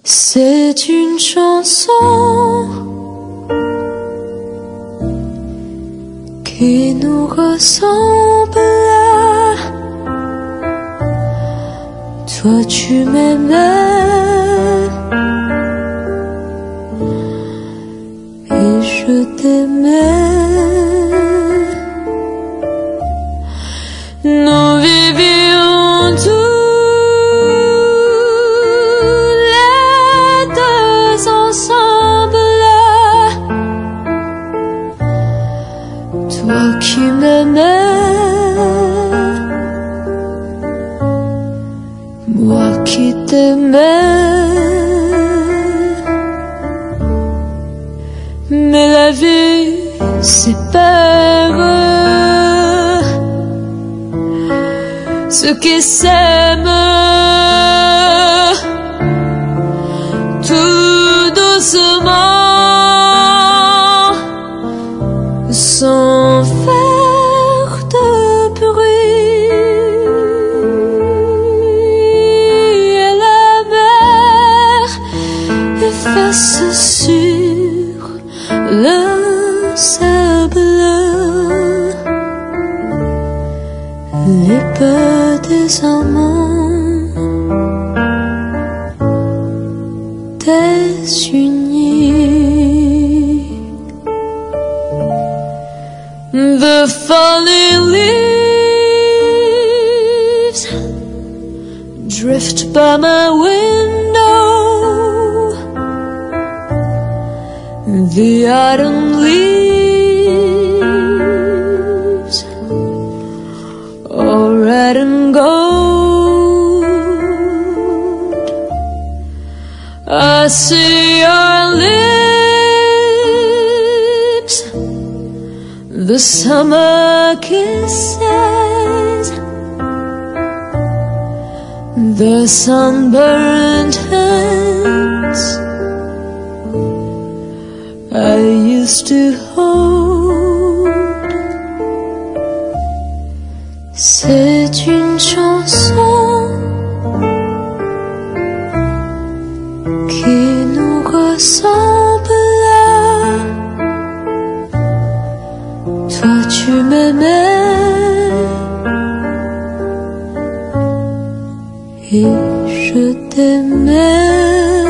C'est une chanson qui nous ressemble. Toi tu m'aimais et je t'aimais. Nous vivions tous les deux ensemble. Toi qui m'aimais, moi qui t'aimais. Mais la vie sépare ceux qui s'aiment tout doucement, sans faire de bruit. Et la mer efface sur le sable les pas des amants désunis. The falling leaves drift by my window. The autumn leaves are red and gold. I see your lips, the summer kisses, the sunburned hands I used to hold. C'est une chanson qui nous ressemble. Toi tu m'aimais et je t'aimais.